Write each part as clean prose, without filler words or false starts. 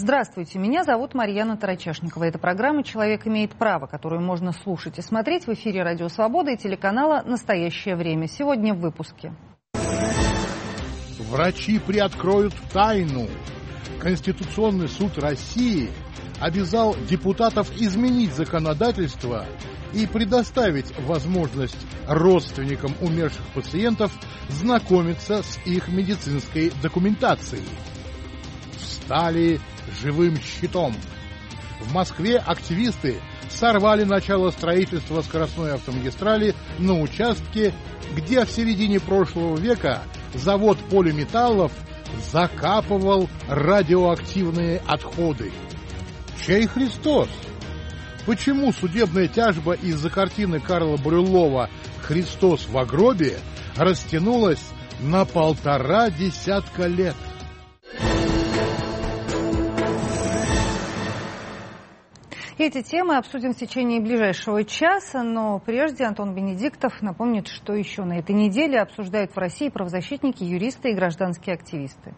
Здравствуйте, меня зовут Марьяна Тарачешникова. Это программа «Человек имеет право», которую можно слушать и смотреть в эфире Радио Свобода и телеканала «Настоящее время». Сегодня в выпуске. Врачи приоткроют тайну. Конституционный суд России обязал депутатов изменить законодательство и предоставить возможность родственникам умерших пациентов знакомиться с их медицинской документацией. Стали живым щитом. В Москве активисты сорвали начало строительства скоростной автомагистрали на участке, где в середине прошлого века завод полиметаллов закапывал радиоактивные отходы. Чей Христос? Почему судебная тяжба из-за картины Карла Брюллова «Христос в гробе» растянулась на 1,5 десятка лет? Эти темы обсудим в течение ближайшего часа, но прежде Антон Бенедиктов напомнит, что еще на этой неделе обсуждают в России правозащитники, юристы и гражданские активисты.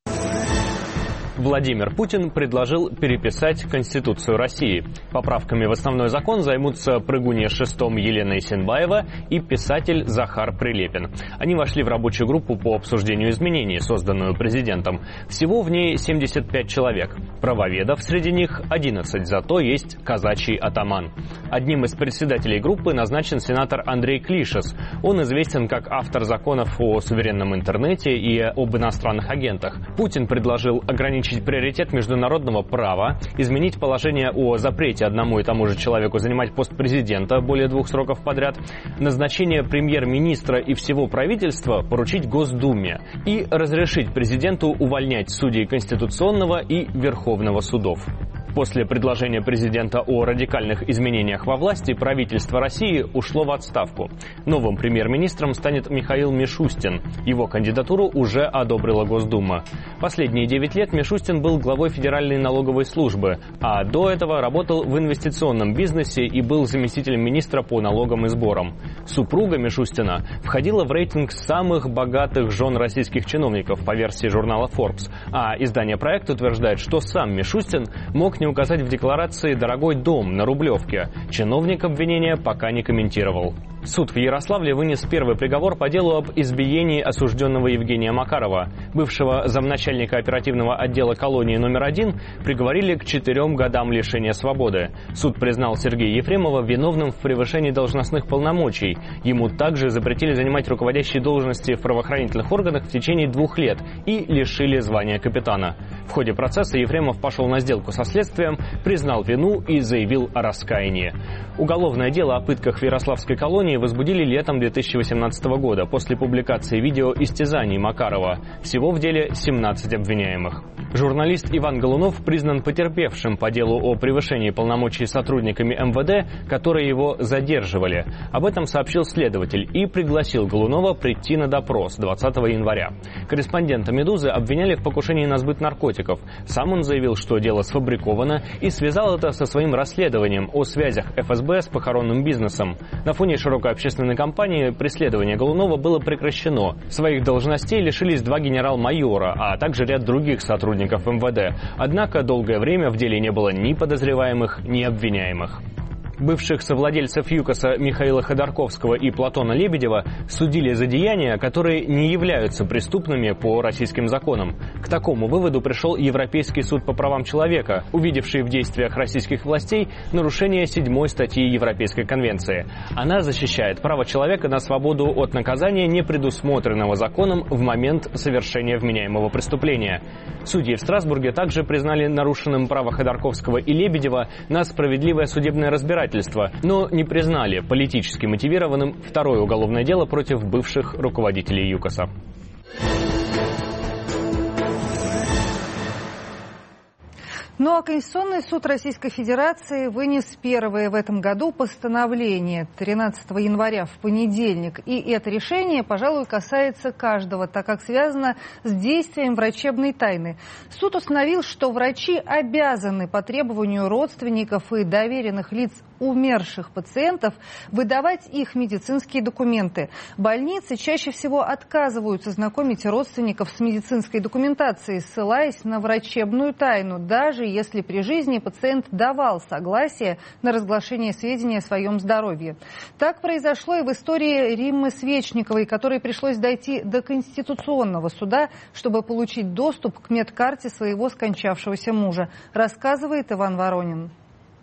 Владимир Путин предложил переписать Конституцию России. Поправками в основной закон займутся прыгунья шестом Елена Исенбаева и писатель Захар Прилепин. Они вошли в рабочую группу по обсуждению изменений, созданную президентом. Всего в ней 75 человек. Правоведов среди них 11, зато есть казачий атаман. Одним из председателей группы назначен сенатор Андрей Клишес. Он известен как автор законов о суверенном интернете и об иностранных агентах. Путин предложил ограничить приоритет международного права, изменить положение о запрете одному и тому же человеку занимать пост президента более 2 сроков подряд, назначение премьер-министра и всего правительства поручить Госдуме и разрешить президенту увольнять судей Конституционного и Верховного судов. После предложения президента о радикальных изменениях во власти правительство России ушло в отставку. Новым премьер-министром станет Михаил Мишустин. Его кандидатуру уже одобрила Госдума. Последние 9 лет Мишустин был главой Федеральной налоговой службы, а до этого работал в инвестиционном бизнесе и был заместителем министра по налогам и сборам. Супруга Мишустина входила в рейтинг самых богатых жен российских чиновников по версии журнала Forbes, а издание «Проект» утверждает, что сам Мишустин мог не указать в декларации дорогой дом на Рублевке. Чиновник обвинения пока не комментировал. Суд в Ярославле вынес первый приговор по делу об избиении осужденного Евгения Макарова. Бывшего замначальника оперативного отдела колонии номер 1 приговорили к 4 годам лишения свободы. Суд признал Сергея Ефремова виновным в превышении должностных полномочий. Ему также запретили занимать руководящие должности в правоохранительных органах в течение 2 лет и лишили звания капитана. В ходе процесса Ефремов пошел на сделку со следствием, признал вину и заявил о раскаянии. Уголовное дело о пытках в Ярославской колонии возбудили летом 2018 года после публикации видео истязаний Макарова. Всего в деле 17 обвиняемых. Журналист Иван Голунов признан потерпевшим по делу о превышении полномочий сотрудниками МВД, которые его задерживали. Об этом сообщил следователь и пригласил Голунова прийти на допрос 20 января. Корреспондента «Медузы» обвиняли в покушении на сбыт наркотиков. Сам он заявил, что дело сфабриковано, и связал это со своим расследованием о связях ФСБ с похоронным бизнесом. На фоне широкой общественной кампании преследование Голунова было прекращено. Своих должностей лишились 2 генерал-майора, а также ряд других сотрудников МВД. Однако долгое время в деле не было ни подозреваемых, ни обвиняемых. Бывших совладельцев ЮКОСа Михаила Ходорковского и Платона Лебедева судили за деяния, которые не являются преступными по российским законам. К такому выводу пришел Европейский суд по правам человека, увидевший в действиях российских властей нарушение 7 статьи Европейской конвенции. Она защищает право человека на свободу от наказания, не предусмотренного законом в момент совершения вменяемого преступления. Судьи в Страсбурге также признали нарушенным право Ходорковского и Лебедева на справедливое судебное разбирательство, но не признали политически мотивированным второе уголовное дело против бывших руководителей ЮКОСа. Ну а Конституционный суд Российской Федерации вынес первое в этом году постановление 13 января в понедельник. И это решение, пожалуй, касается каждого, так как связано с действием врачебной тайны. Суд установил, что врачи обязаны по требованию родственников и доверенных лиц умерших пациентов выдавать их медицинские документы. Больницы чаще всего отказываются знакомить родственников с медицинской документацией, ссылаясь на врачебную тайну, даже если при жизни пациент давал согласие на разглашение сведений о своем здоровье. Так произошло и в истории Риммы Свечниковой, которой пришлось дойти до Конституционного суда, чтобы получить доступ к медкарте своего скончавшегося мужа, рассказывает Иван Воронин.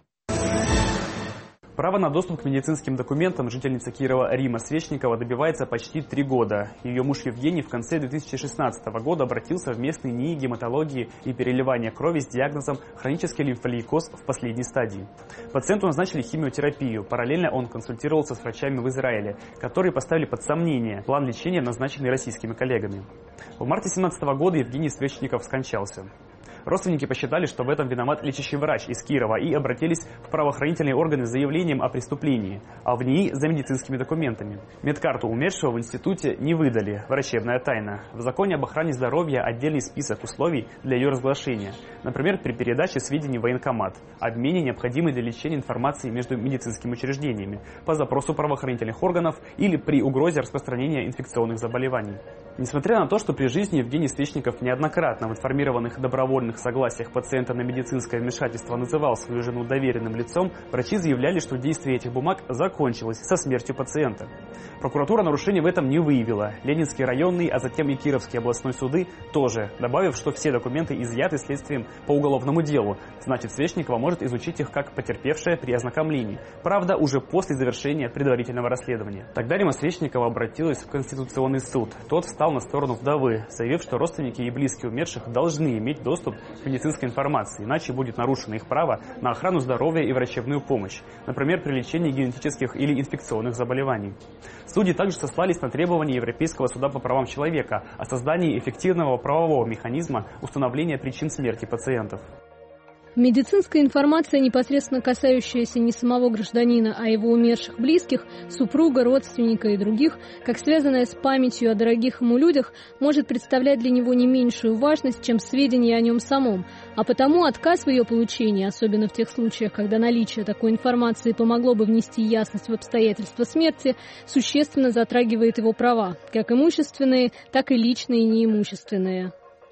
Право на доступ к медицинским документам жительница Кирова Римма Свечникова добивается почти 3 года. Ее муж Евгений в конце 2016 года обратился в местный НИИ гематологии и переливания крови с диагнозом хронический лимфолейкоз в последней стадии. Пациенту назначили химиотерапию. Параллельно он консультировался с врачами в Израиле, которые поставили под сомнение план лечения, назначенный российскими коллегами. В марте 2017 года Евгений Свечников скончался. Родственники посчитали, что в этом виноват лечащий врач из Кирова и обратились в правоохранительные органы с заявлением о преступлении, а в НИИ за медицинскими документами. Медкарту умершего в институте не выдали, врачебная тайна. В законе об охране здоровья отдельный список условий для ее разглашения. Например, при передаче сведений в военкомат, обмене необходимой для лечения информации между медицинскими учреждениями, по запросу правоохранительных органов или при угрозе распространения инфекционных заболеваний. Несмотря на то, что при жизни Евгений Свечников неоднократно в информированных добровольных согласиях пациента на медицинское вмешательство называл свою жену доверенным лицом, врачи заявляли, что действие этих бумаг закончилось со смертью пациента. Прокуратура нарушений в этом не выявила. Ленинский районный, а затем и Кировский областной суды тоже, добавив, что все документы изъяты следствием по уголовному делу. Значит, Свечникова может изучить их как потерпевшая при ознакомлении. Правда, уже после завершения предварительного расследования. Тогда Римма Свечникова обратилась в Конституционный суд. Тот встал на сторону вдовы, заявив, что родственники и близкие умерших должны иметь доступ к медицинской информации, иначе будет нарушено их право на охрану здоровья и врачебную помощь, например, при лечении генетических или инфекционных заболеваний. Судьи также сослались на требования Европейского суда по правам человека о создании эффективного правового механизма установления причин смерти пациентов. Медицинская информация, непосредственно касающаяся не самого гражданина, а его умерших близких, супруга, родственника и других, как связанная с памятью о дорогих ему людях, может представлять для него не меньшую важность, чем сведения о нем самом. А потому отказ в ее получении, особенно в тех случаях, когда наличие такой информации помогло бы внести ясность в обстоятельства смерти, существенно затрагивает его права, как имущественные, так и личные и неимущественные.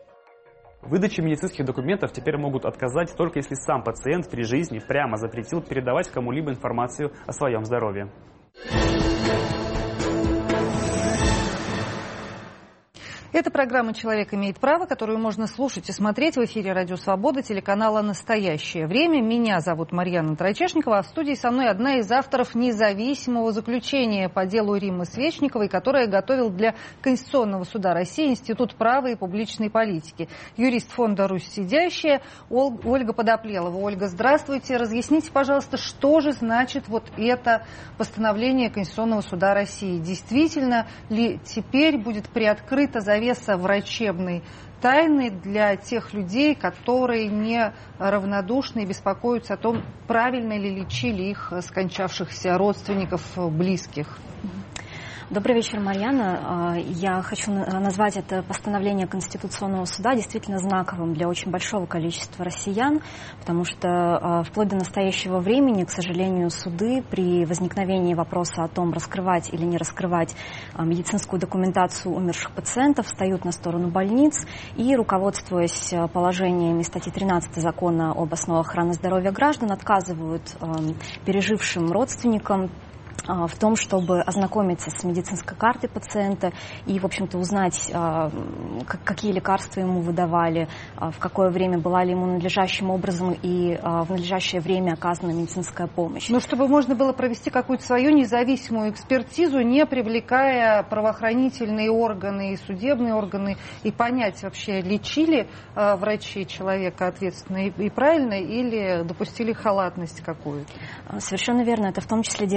Выдаче медицинских документов теперь могут отказать только если сам пациент при жизни прямо запретил передавать кому-либо информацию о своем здоровье. Это программа «Человек имеет право», которую можно слушать и смотреть в эфире «Радио Свобода» телеканала «Настоящее время». Меня зовут Марьяна Тройчешникова, а в студии со мной одна из авторов независимого заключения по делу Риммы Свечниковой, которое готовил для Конституционного суда России Институт права и публичной политики. Юрист фонда «Русь сидящая» Ольга Подоплелова. Ольга, здравствуйте. Разъясните, пожалуйста, что же значит вот это постановление Конституционного суда России? Действительно ли теперь будет приоткрыта завеса врачебной тайны для тех людей, которые не равнодушны и беспокоятся о том, правильно ли лечили их скончавшихся родственников, близких? Добрый вечер, Марьяна. Я хочу назвать это постановление Конституционного суда действительно знаковым для очень большого количества россиян, потому что вплоть до настоящего времени, к сожалению, суды при возникновении вопроса о том, раскрывать или не раскрывать медицинскую документацию умерших пациентов, встают на сторону больниц и, руководствуясь положениями статьи 13 Закона об основах охраны здоровья граждан, отказывают пережившим родственникам в том, чтобы ознакомиться с медицинской картой пациента и, в общем-то, узнать, какие лекарства ему выдавали, в какое время была ли ему надлежащим образом и в надлежащее время оказана медицинская помощь. Но чтобы можно было провести какую-то свою независимую экспертизу, не привлекая правоохранительные органы и судебные органы, и понять вообще, лечили врачи человека ответственно и правильно, или допустили халатность какую-то? Совершенно верно. Это в том числе делается для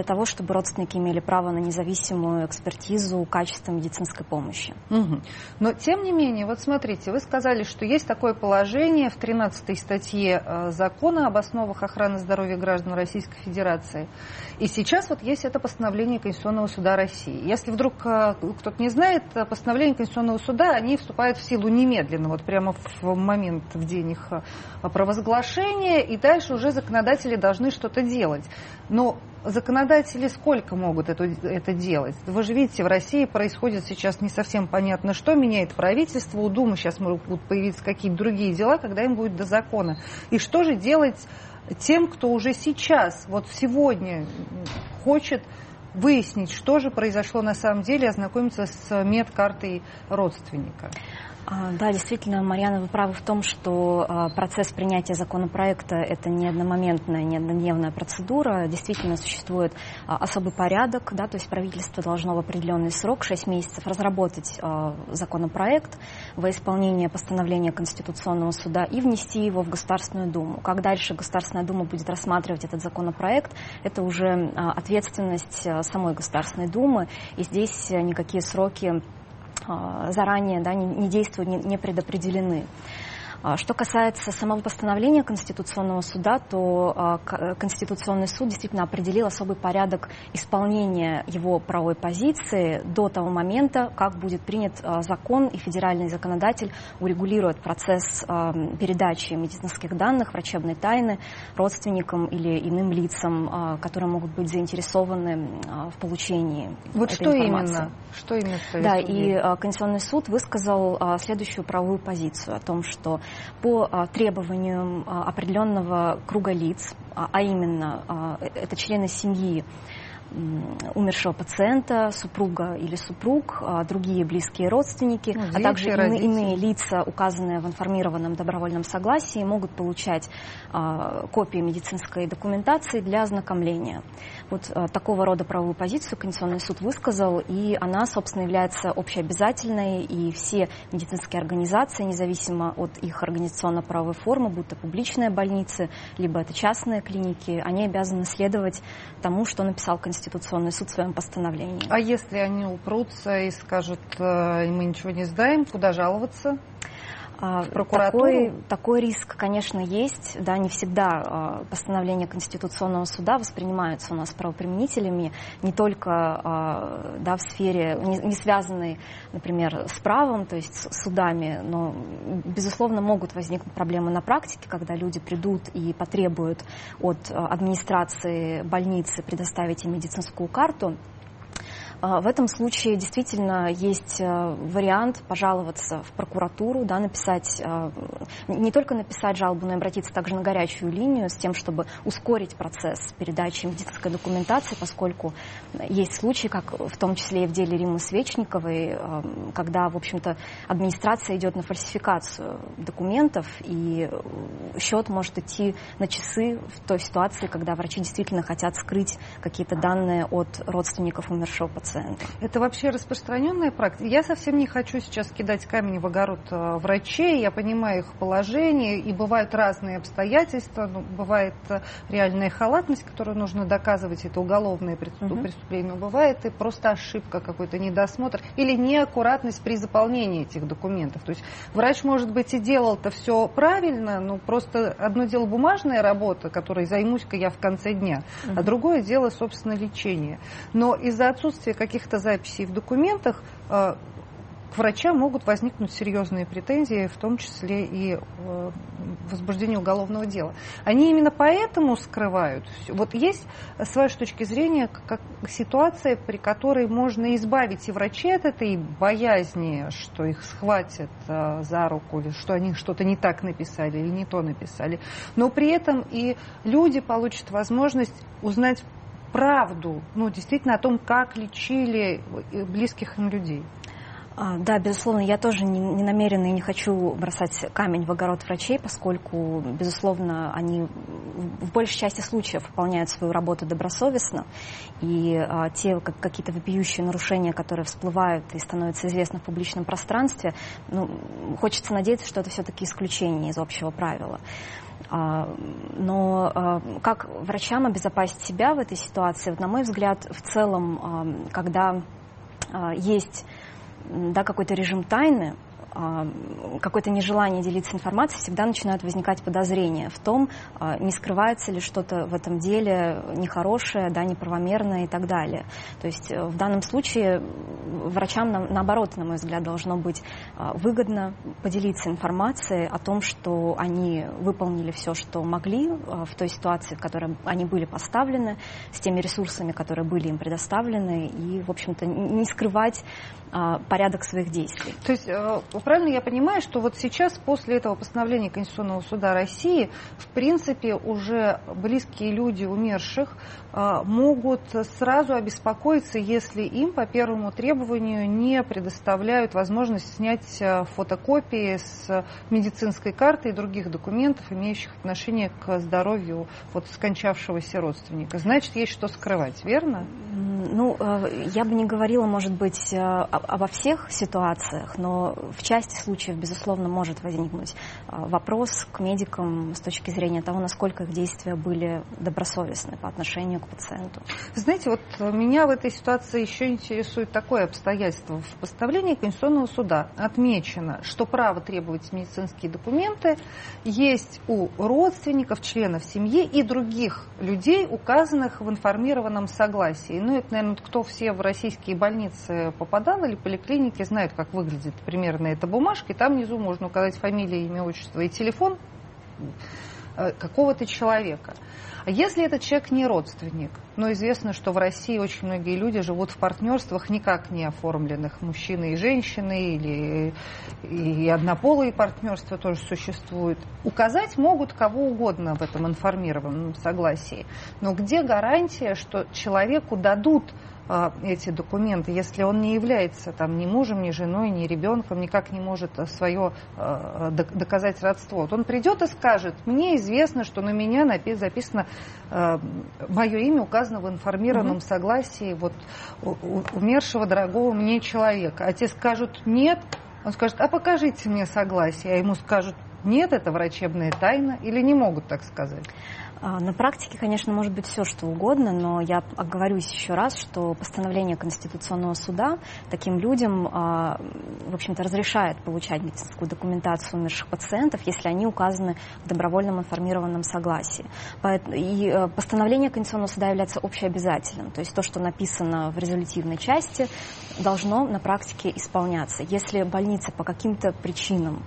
того, чтобы родственники имели право на независимую экспертизу качества медицинской помощи. Угу. Но, тем не менее, вот смотрите, вы сказали, что есть такое положение в 13 статье закона об основах охраны здоровья граждан Российской Федерации. И сейчас вот есть это постановление Конституционного суда России. Если вдруг кто-то не знает, постановления Конституционного суда, они вступают в силу немедленно, вот прямо в момент, в день их провозглашения, и дальше уже законодатели должны что-то делать. Но законодатели сколько могут это делать? Вы же видите, в России происходит сейчас не совсем понятно, что меняет правительство, у Думы сейчас могут появиться какие-то другие дела, когда им будет до закона. И что же делать тем, кто уже сейчас, вот сегодня хочет выяснить, что же произошло на самом деле, ознакомиться с медкартой родственника? Да, действительно, Марьяна, вы правы в том, что процесс принятия законопроекта – это не одномоментная, не однодневная процедура. Действительно, существует особый порядок, да, то есть правительство должно в определенный срок, 6 месяцев, разработать законопроект во исполнение постановления Конституционного суда и внести его в Государственную Думу. Как дальше Государственная Дума будет рассматривать этот законопроект, это уже ответственность самой Государственной Думы, и здесь никакие сроки заранее, да, не действуют, не предопределены. Что касается самого постановления Конституционного суда, то Конституционный суд действительно определил особый порядок исполнения его правовой позиции до того момента, как будет принят закон, и федеральный законодатель урегулирует процесс передачи медицинских данных, врачебной тайны родственникам или иным лицам, которые могут быть заинтересованы в получении вот этой информации. Что именно? Да, и Конституционный суд высказал следующую правовую позицию о том, что по требованиям определенного круга лиц, а именно это члены семьи умершего пациента, супруга или супруг, другие близкие родственники, а также иные лица, указанные в информированном добровольном согласии, могут получать копии медицинской документации для ознакомления. Вот такого рода правовую позицию Конституционный суд высказал, и она, собственно, является общеобязательной, и все медицинские организации, независимо от их организационно-правовой формы, будь то публичные больницы, либо это частные клиники, они обязаны следовать тому, что написал Конституционный суд в своем постановлении. А если они упрутся и скажут, мы ничего не знаем, куда жаловаться? В прокуратуру? Такой риск, конечно, есть. Да, не всегда постановления Конституционного суда воспринимаются у нас правоприменителями, не только да, в сфере, не связанной, например, с правом, то есть с судами, но, безусловно, могут возникнуть проблемы на практике, когда люди придут и потребуют от администрации больницы предоставить им медицинскую карту. В этом случае действительно есть вариант пожаловаться в прокуратуру, да, написать, не только написать жалобу, но и обратиться также на горячую линию с тем, чтобы ускорить процесс передачи медицинской документации, поскольку есть случаи, как в том числе и в деле Риммы Свечниковой, когда, в общем-то, администрация идет на фальсификацию документов, и счет может идти на часы в той ситуации, когда врачи действительно хотят скрыть какие-то данные от родственников умершего пациента. Это вообще распространенная практика? Я совсем не хочу сейчас кидать камень в огород врачей, я понимаю их положение, и бывают разные обстоятельства, бывает реальная халатность, которую нужно доказывать, это уголовное преступление, бывает и просто ошибка, какой-то недосмотр или неаккуратность при заполнении этих документов. То есть врач, может быть, и делал-то все правильно, но просто одно дело бумажная работа, которой займусь-ка я в конце дня, а другое дело, собственно, лечение. Но из-за отсутствия каких-то записей в документах к врачам могут возникнуть серьезные претензии, в том числе и возбуждение уголовного дела. Они именно поэтому скрывают. Вот есть, с вашей точки зрения, как ситуация, при которой можно избавить и врачей от этой боязни, что их схватят за руку, или что они что-то не так написали или не то написали, но при этом и люди получат возможность узнать правду, действительно о том, как лечили близких им людей. Да, безусловно, я тоже не намерена и не хочу бросать камень в огород врачей, поскольку, безусловно, они в большей части случаев выполняют свою работу добросовестно, и те какие-то вопиющие нарушения, которые всплывают и становятся известны в публичном пространстве, хочется надеяться, что это все-таки исключение из общего правила. Но как врачам обезопасить себя в этой ситуации? На мой взгляд, в целом, когда есть какой-то режим тайны, какое-то нежелание делиться информацией, всегда начинают возникать подозрения в том, не скрывается ли что-то в этом деле нехорошее, неправомерное и так далее. То есть в данном случае врачам, наоборот, на мой взгляд, должно быть выгодно поделиться информацией о том, что они выполнили все, что могли в той ситуации, в которой они были поставлены, с теми ресурсами, которые были им предоставлены, и, в общем-то, не скрывать порядок своих действий. То есть правильно я понимаю, что вот сейчас, после этого постановления Конституционного суда России, в принципе, уже близкие люди умерших могут сразу обеспокоиться, если им по первому требованию не предоставляют возможность снять фотокопии с медицинской карты и других документов, имеющих отношение к здоровью скончавшегося родственника. Значит, есть что скрывать, верно? Я бы не говорила, может быть, обо всех ситуациях, но в части случаев, безусловно, может возникнуть вопрос к медикам с точки зрения того, насколько их действия были добросовестны по отношению к пациенту. Знаете, меня в этой ситуации еще интересует такое обстоятельство. В постановлении Конституционного суда отмечено, что право требовать медицинские документы есть у родственников, членов семьи и других людей, указанных в информированном согласии. Это, наверное, кто все в российские больницы попадал или поликлиники, знают, как выглядит примерно эта бумажка. И там внизу можно указать фамилию, имя, отчество и телефон какого-то человека. А если этот человек не родственник? Известно, что в России очень многие люди живут в партнерствах, никак не оформленных, мужчины и женщины, или и однополые партнерства тоже существуют. Указать могут кого угодно в этом информированном согласии. Но где гарантия, что человеку дадут эти документы, если он не является ни мужем, ни женой, ни ребенком, никак не может свое доказать родство? Он придет и скажет: мне известно, что на меня записано мое имя, указано в информированном согласии умершего дорогого мне человека. А те скажут нет, он скажет: а покажите мне согласие. А ему скажут: нет, это врачебная тайна, или не могут так сказать? На практике, конечно, может быть все, что угодно, но я оговорюсь еще раз, что постановление Конституционного суда таким людям, в общем-то, разрешает получать медицинскую документацию умерших пациентов, если они указаны в добровольном информированном согласии. И постановление Конституционного суда является общеобязательным, то есть то, что написано в резолютивной части, должно на практике исполняться. Если больница по каким-то причинам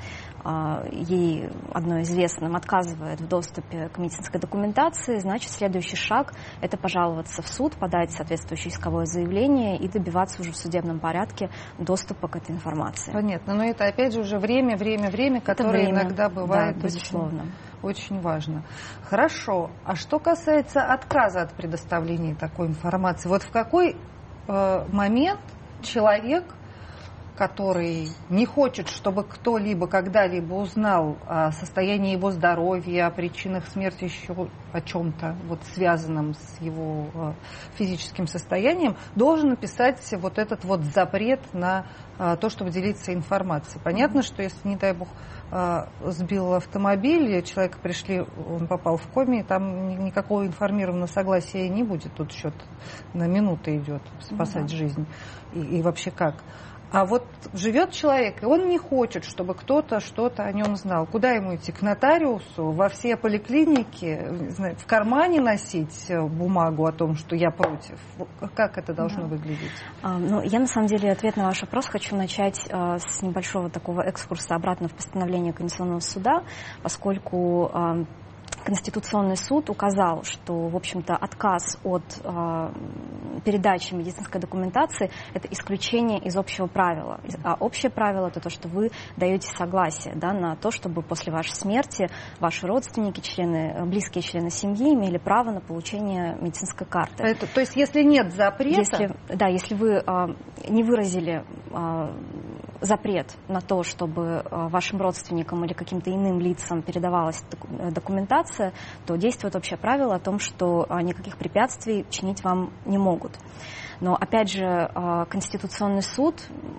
ей одно известным отказывает в доступе к медицинской документации, значит, следующий шаг – это пожаловаться в суд, подать соответствующее исковое заявление и добиваться уже в судебном порядке доступа к этой информации. Понятно, но это опять же уже время, которое иногда бывает, да, безусловно, очень важно. Хорошо, а что касается отказа от предоставления такой информации, в какой момент человек, который не хочет, чтобы кто-либо когда-либо узнал о состоянии его здоровья, о причинах смерти, еще о чем-то связанном с его физическим состоянием, должен написать этот запрет на то, чтобы делиться информацией. Понятно, что если, не дай бог, сбил автомобиль, человека пришли, он попал в коме, там никакого информированного согласия не будет. Тут счет на минуты идет спасать жизнь. И вообще как? А живет человек, и он не хочет, чтобы кто-то что-то о нем знал. Куда ему идти? К нотариусу? Во все поликлиники? В кармане носить бумагу о том, что я против? Как это должно выглядеть? Я, на самом деле, ответ на ваш вопрос хочу начать с небольшого такого экскурса обратно в постановление Конституционного суда, поскольку Конституционный суд указал, что, в общем-то, отказ от передачи медицинской документации – это исключение из общего правила. А общее правило – это то, что вы даете согласие на то, чтобы после вашей смерти ваши родственники, близкие члены семьи имели право на получение медицинской карты. То есть, если нет запрета… Если вы не выразили запрет на то, чтобы вашим родственникам или каким-то иным лицам передавалась документация, то действует общее правило о том, что никаких препятствий чинить вам не могут. Но, опять же, Конституционный суд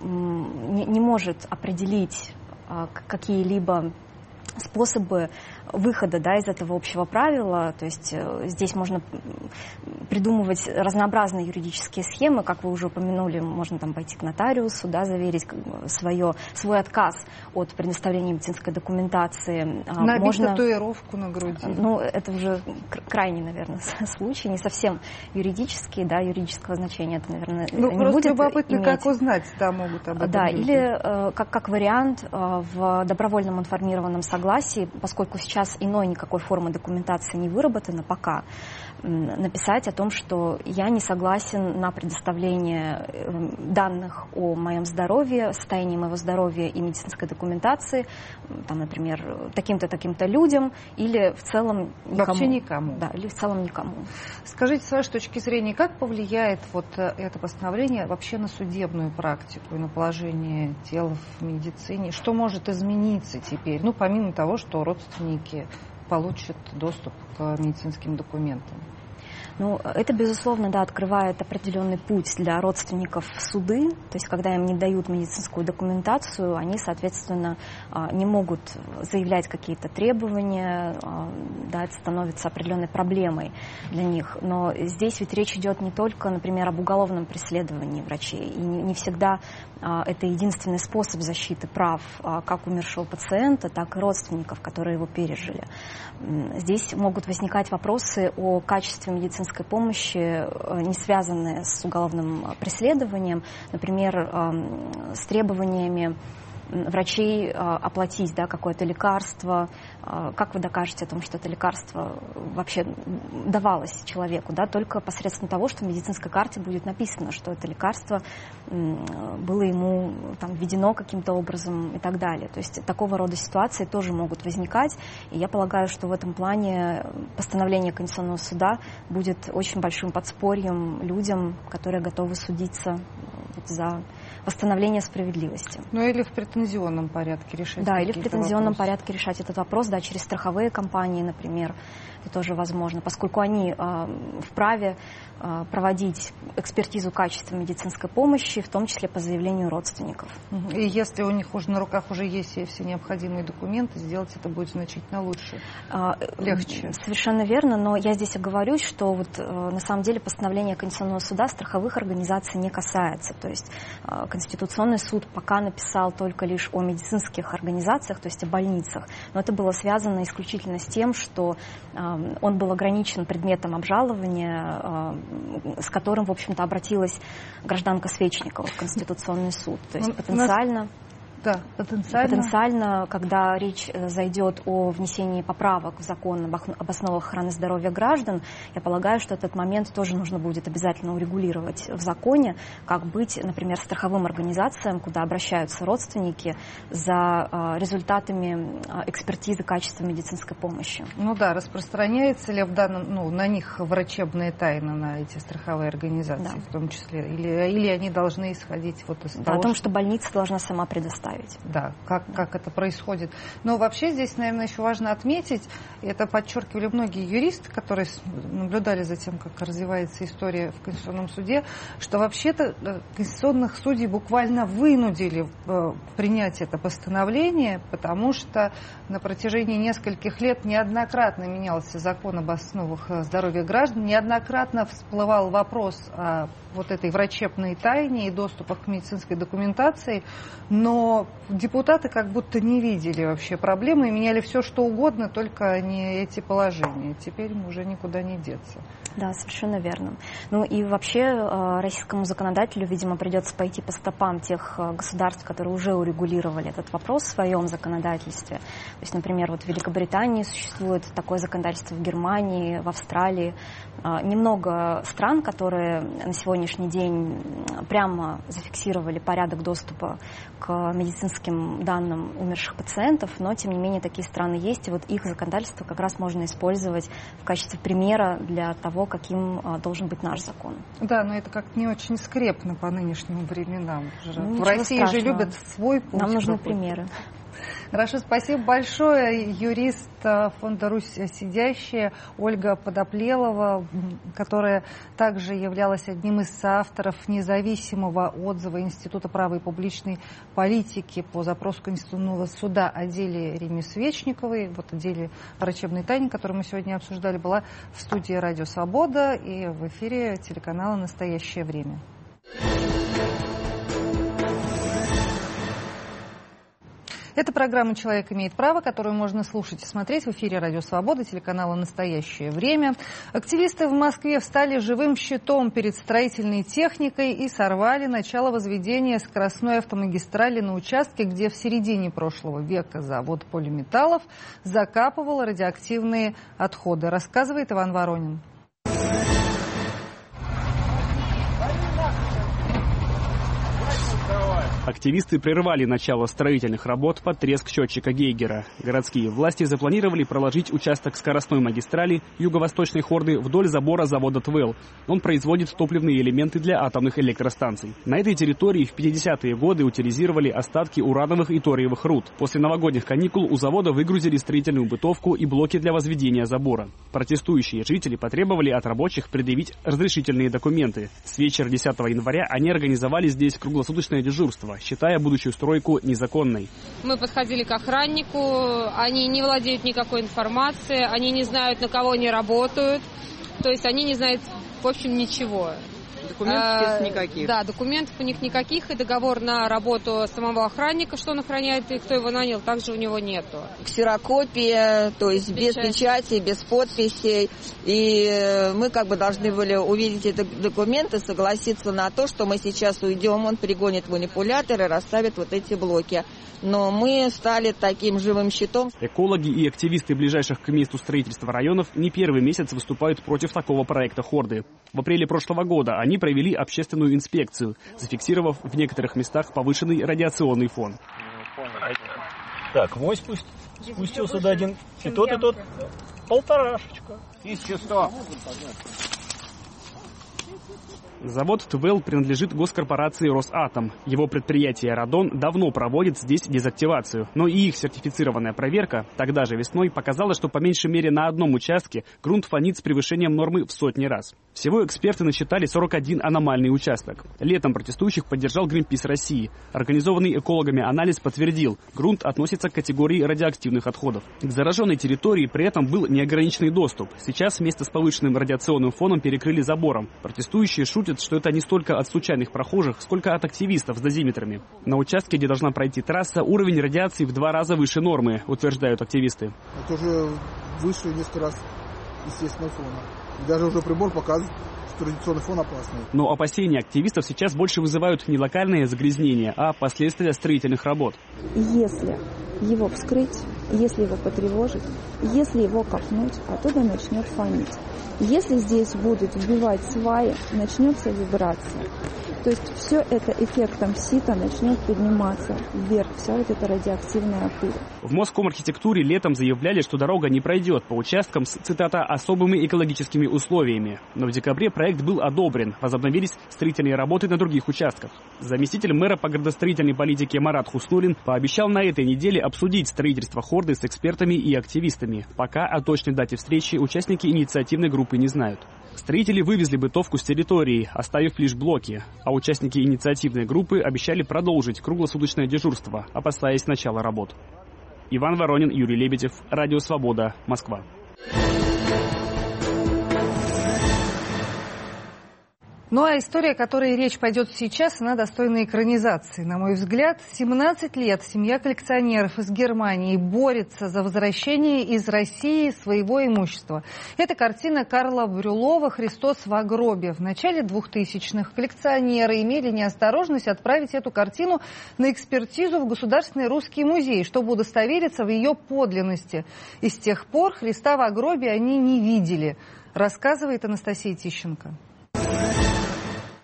не может определить какие-либо способы выхода, да, из этого общего правила. То есть здесь можно придумывать разнообразные юридические схемы, как вы уже упомянули, можно там пойти к нотариусу, да, заверить свой отказ от предоставления медицинской документации. Набить татуировку на груди. Ну, это уже крайний, наверное, случай, не совсем юридический, да, юридического значения это, наверное, не будет просто любопытно, иметь. Как узнать, да, могут об этом. Да, люди. или как вариант в добровольном информированном согласии, поскольку сейчас иной никакой формы документации не выработано пока, написать о том, что я не согласен на предоставление данных о моем здоровье, состоянии моего здоровья и медицинской документации, там, например, таким-то, таким-то людям, или в целом никому. Вообще никому. Да, или в целом никому. Скажите, с вашей точки зрения, как повлияет вот это постановление вообще на судебную практику и на положение тел в медицине? Что может измениться теперь? Ну, помимо того, что родственники получат доступ к медицинским документам. Ну, это, безусловно, да, открывает определенный путь для родственников в суды. То есть, когда им не дают медицинскую документацию, они, соответственно, не могут заявлять какие-то требования, да, это становится определенной проблемой для них. Но здесь ведь речь идет не только, например, об уголовном преследовании врачей. И не всегда это единственный способ защиты прав как умершего пациента, так и родственников, которые его пережили. Здесь могут возникать вопросы о качестве медицинской помощи, не связанные с уголовным преследованием, например, с требованиями врачей оплатить, да, какое-то лекарство. Как вы докажете о том, что это лекарство вообще давалось человеку? Да, только посредством того, что в медицинской карте будет написано, что это лекарство было ему там введено каким-то образом и так далее. То есть такого рода ситуации тоже могут возникать. И я полагаю, что в этом плане постановление Конституционного суда будет очень большим подспорьем людям, которые готовы судиться за восстановление справедливости. Ну или в претензионном порядке решать. Да, или в претензионном порядке решать этот вопрос, да, через страховые компании, например, это тоже возможно, поскольку они вправе проводить экспертизу качества медицинской помощи, в том числе по заявлению родственников. И если у них уже на руках уже есть все необходимые документы, сделать это будет значительно лучше, легче. Совершенно верно, но я здесь оговорюсь, что вот на самом деле постановление Конституционного суда страховых организаций не касается. То есть Конституционный суд пока написал только лишь о медицинских организациях, то есть о больницах, но это было связано исключительно с тем, что он был ограничен предметом обжалования, с которым, в общем-то, обратилась гражданка Свечникова в Конституционный суд. То есть потенциально... Да, потенциально, когда речь зайдет о внесении поправок в закон об основах охраны здоровья граждан, я полагаю, что этот момент тоже нужно будет обязательно урегулировать в законе, как быть, например, страховым организациям, куда обращаются родственники за результатами экспертизы качества медицинской помощи. Ну да, распространяется ли в данном, на них врачебная тайна, на эти страховые организации, да, в том числе, или они должны исходить вот из того, о том, что больница должна сама предоставить. Да, как это происходит. Но вообще здесь, наверное, еще важно отметить, и это подчеркивали многие юристы, которые наблюдали за тем, как развивается история в Конституционном суде, что вообще-то конституционных судей буквально вынудили принять это постановление, потому что на протяжении нескольких лет неоднократно менялся закон об основах здоровья граждан, неоднократно всплывал вопрос о вот этой врачебной тайне и доступах к медицинской документации, но депутаты как будто не видели вообще проблемы и меняли все, что угодно, только не эти положения. Теперь им уже никуда не деться. Да, совершенно верно. Ну и вообще российскому законодателю, видимо, придется пойти по стопам тех государств, которые уже урегулировали этот вопрос в своем законодательстве. То есть, например, вот в Великобритании существует такое законодательство, в Германии, в Австралии. Немного стран, которые на сегодняшний день прямо зафиксировали порядок доступа к медицинской медицинским данным умерших пациентов, но, тем не менее, такие страны есть, и вот их законодательство как раз можно использовать в качестве примера для того, каким должен быть наш закон. Да, но это как-то не очень скрепно по нынешним временам. В России страшного. же любят свой путь. Нам нужны примеры. Хорошо, спасибо большое. Юрист фонда «Русь сидящая» Ольга Подоплелова, которая также являлась одним из соавторов независимого отзыва Института права и публичной политики по запросу Конституционного суда о деле Риммы Свечниковой, вот о деле врачебной тайны, которую мы сегодня обсуждали, была в студии «Радио Свобода» и в эфире телеканала «Настоящее время». Это программа «Человек имеет право», которую можно слушать и смотреть в эфире «Радио Свобода», телеканала «Настоящее время». Активисты в Москве встали живым щитом перед строительной техникой и сорвали начало возведения скоростной автомагистрали на участке, где в середине прошлого века завод полиметаллов закапывал радиоактивные отходы. Рассказывает Иван Воронин. Активисты прервали начало строительных работ под треск счетчика Гейгера. Городские власти запланировали проложить участок скоростной магистрали юго-восточной Хорды вдоль забора завода ТВЭЛ. Он производит топливные элементы для атомных электростанций. На этой территории в 50-е годы утилизировали остатки урановых и ториевых руд. После новогодних каникул у завода выгрузили строительную бытовку и блоки для возведения забора. Протестующие жители потребовали от рабочих предъявить разрешительные документы. С вечера 10 января они организовали здесь круглосуточное дежурство, считая будущую стройку незаконной. Мы подходили к охраннику, они не владеют никакой информацией, они не знают, на кого они работают, то есть они не знают, в общем, ничего. Документов никаких? Да, документов у них никаких, и договор на работу самого охранника, что он охраняет и кто его нанял, также у него нету. Ксерокопия, то есть без печати, без подписей, и мы как бы должны были увидеть эти документы, согласиться на то, что мы сейчас уйдем, он пригонит манипулятор и расставит вот эти блоки. Но мы стали таким живым щитом. Экологи и активисты ближайших к месту строительства районов не первый месяц выступают против такого проекта Хорды. В апреле прошлого года они провели общественную инспекцию, зафиксировав в некоторых местах повышенный радиационный фон. Так, мой спустился до один, и тот, полторашечка. 1100. Завод ТВЭЛ принадлежит госкорпорации «Росатом». Его предприятие «Радон» давно проводит здесь дезактивацию. Но и их сертифицированная проверка тогда же весной показала, что по меньшей мере на одном участке грунт фонит с превышением нормы в сотни раз. Всего эксперты насчитали 41 аномальный участок. Летом протестующих поддержал Гринпис России. Организованный экологами анализ подтвердил, грунт относится к категории радиоактивных отходов. К зараженной территории при этом был неограниченный доступ. Сейчас место с повышенным радиационным фоном перекрыли забором. Протестующие шутят, что это не столько от случайных прохожих, сколько от активистов с дозиметрами. На участке, где должна пройти трасса, уровень радиации в 2 раза выше нормы, утверждают активисты. Это уже выше несколько раз естественного фона. И даже уже прибор показывает, что радиационный фон опасный. Но опасения активистов сейчас больше вызывают не локальные загрязнения, а последствия строительных работ. Если его вскрыть, если его потревожить, если его копнуть, оттуда начнет фонить. Если здесь будут вбивать сваи, начнется вибрация. То есть все это эффектом сита начнет подниматься вверх, вся вот эта радиоактивная пыль. В Москомархитектуре летом заявляли, что дорога не пройдет по участкам с, цитата, особыми экологическими условиями. Но в декабре проект был одобрен, возобновились строительные работы на других участках. Заместитель мэра по градостроительной политике Марат Хуснуллин пообещал на этой неделе обсудить строительство Хорды с экспертами и активистами. Пока о точной дате встречи участники инициативной группы не знают. Строители вывезли бытовку с территории, оставив лишь блоки, а участники инициативной группы обещали продолжить круглосуточное дежурство, опасаясь начала работ. Иван Воронин, Юрий Лебедев, Радио Свобода, Москва. Ну а история, о которой речь пойдет сейчас, она достойна экранизации. На мой взгляд, 17 лет семья коллекционеров из Германии борется за возвращение из России своего имущества. Это картина Карла Брюлова «Христос в гробе». В начале 2000-х коллекционеры имели неосторожность отправить эту картину на экспертизу в Государственный русский музей, чтобы удостовериться в ее подлинности. И с тех пор Христа в гробе они не видели, рассказывает Анастасия Тищенко.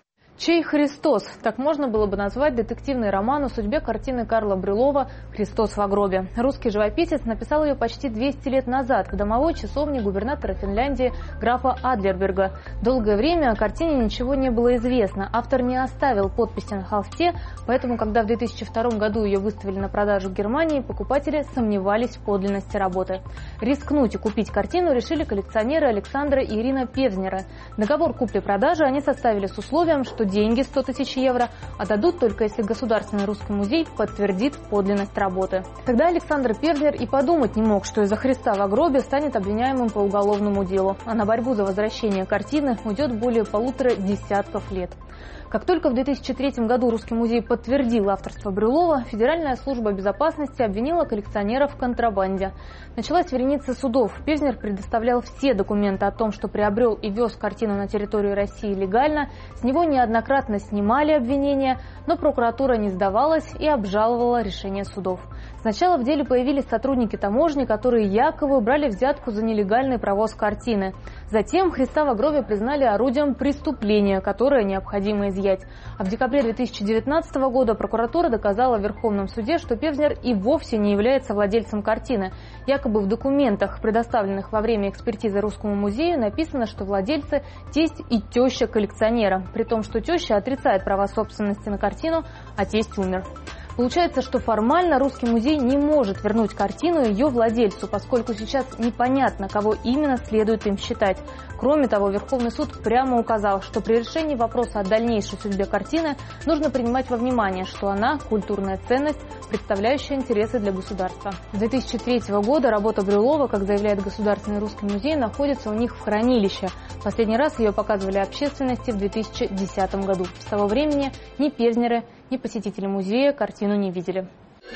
Чей Христос? Так можно было бы назвать детективный роман о судьбе картины Карла Брюлова «Христос в гробе». Русский живописец написал ее почти 200 лет назад в домовой часовне губернатора Финляндии графа Адлерберга. Долгое время о картине ничего не было известно. Автор не оставил подписи на холсте, поэтому, когда в 2002 году ее выставили на продажу в Германии, покупатели сомневались в подлинности работы. Рискнуть и купить картину решили коллекционеры Александра и Ирина Певзнеры. Договор купли-продажи они составили с условием, что деньги 100 тысяч евро отдадут только если Государственный русский музей подтвердит подлинность работы. Тогда Александр Певзнер и подумать не мог, что из-за Христа в гробе станет обвиняемым по уголовному делу, а на борьбу за возвращение картины уйдет более 1,5 десятка лет. Как только в 2003 году Русский музей подтвердил авторство Брюлова, Федеральная служба безопасности обвинила коллекционеров в контрабанде. Началась вереница судов. Певзнер предоставлял все документы о том, что приобрел и вез картину на территорию России легально. С него неоднократно снимали обвинения, но прокуратура не сдавалась и обжаловала решение судов. Сначала в деле появились сотрудники таможни, которые якобы брали взятку за нелегальный провоз картины. Затем Христа в гробе признали орудием преступления, которое необходимо изъять. А в декабре 2019 года прокуратура доказала в Верховном суде, что Певзнер и вовсе не является владельцем картины. Якобы в документах, предоставленных во время экспертизы Русскому музею, написано, что владельцы – тесть и теща коллекционера, при том, что теща отрицает права собственности на картину, а тесть умер. Получается, что формально Русский музей не может вернуть картину ее владельцу, поскольку сейчас непонятно, кого именно следует им считать. Кроме того, Верховный суд прямо указал, что при решении вопроса о дальнейшей судьбе картины нужно принимать во внимание, что она – культурная ценность, представляющая интересы для государства. С 2003 года работа Брюлова, как заявляет Государственный русский музей, находится у них в хранилище. Последний раз ее показывали общественности в 2010 году. С того времени ни Певзнеры, ни посетители музея картину не видели.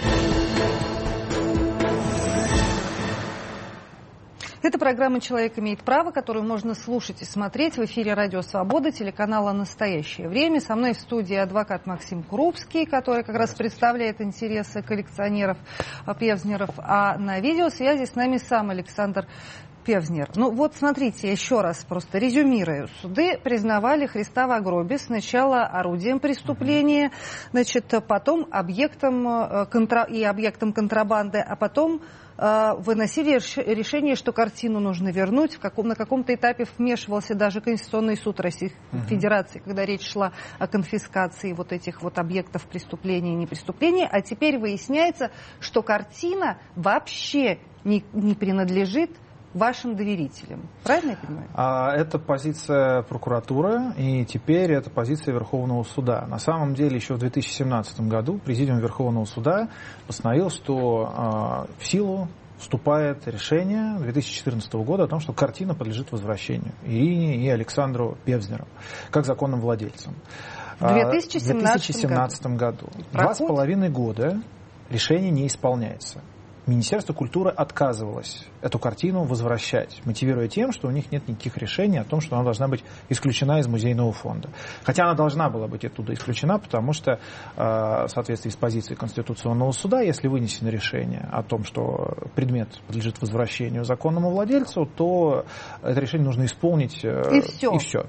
Это программа «Человек имеет право», которую можно слушать и смотреть в эфире «Радио Свобода», телеканала «Настоящее время». Со мной в студии адвокат Максим Крупский, который как раз представляет интересы коллекционеров Певзнеров. А на видеосвязи с нами сам Александр Певзнер. Ну вот смотрите, еще раз просто резюмирую. Суды признавали Христа в гробе сначала орудием преступления, значит, потом объектом контрабанды, а потом выносили решение, что картину нужно вернуть. На каком-то этапе вмешивался даже Конституционный суд Российской Федерации, когда речь шла о конфискации вот этих вот объектов преступления и непреступления. А теперь выясняется, что картина вообще не принадлежит вашим доверителям. Правильно я понимаю? Это позиция прокуратуры, и теперь это позиция Верховного суда. На самом деле, еще в 2017 году Президиум Верховного суда постановил, что в силу вступает решение 2014 года о том, что картина подлежит возвращению Ирине и Александру Певзнеру как законным владельцам. В 2017 году. 2,5 года решение не исполняется. Министерство культуры отказывалось эту картину возвращать, мотивируя тем, что у них нет никаких решений о том, что она должна быть исключена из музейного фонда. Хотя она должна была быть оттуда исключена, потому что в соответствии с позицией Конституционного суда, если вынесено решение о том, что предмет подлежит возвращению законному владельцу, то это решение нужно исполнить и все.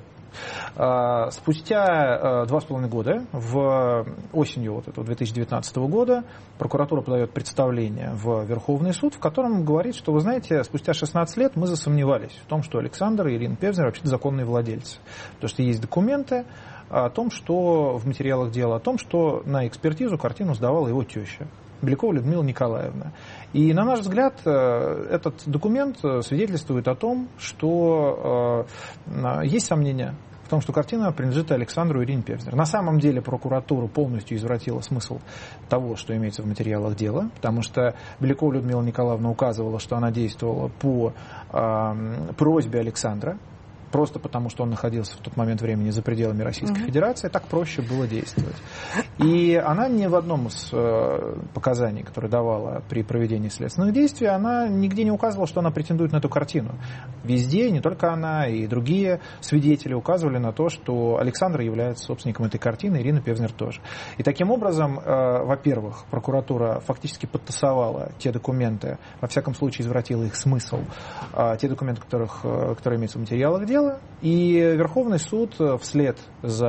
Спустя 2,5 года, осенью этого 2019 года, прокуратура подает представление в Верховный суд, в котором говорит, что, вы знаете, спустя 16 лет мы засомневались в том, что Александр и Ирина Певзнер вообще законные владельцы. Потому что есть документы о том, что в материалах дела, о том, что на экспертизу картину сдавала его теща Белякова Людмила Николаевна. И, на наш взгляд, этот документ свидетельствует о том, что есть сомнения в том, что картина принадлежит Александру и Ирине Певзнер. На самом деле прокуратура полностью извратила смысл того, что имеется в материалах дела, потому что Белякова Людмила Николаевна указывала, что она действовала по просьбе Александра, просто потому, что он находился в тот момент времени за пределами Российской Федерации, так проще было действовать. И она ни в одном из показаний, которые давала при проведении следственных действий, она нигде не указывала, что она претендует на эту картину. Везде, не только она, и другие свидетели указывали на то, что Александр является собственником этой картины, Ирина Певзнер тоже. И таким образом, во-первых, прокуратура фактически подтасовала те документы, во всяком случае извратила их смысл, те документы, которые имеются в материалах дела, и Верховный суд вслед за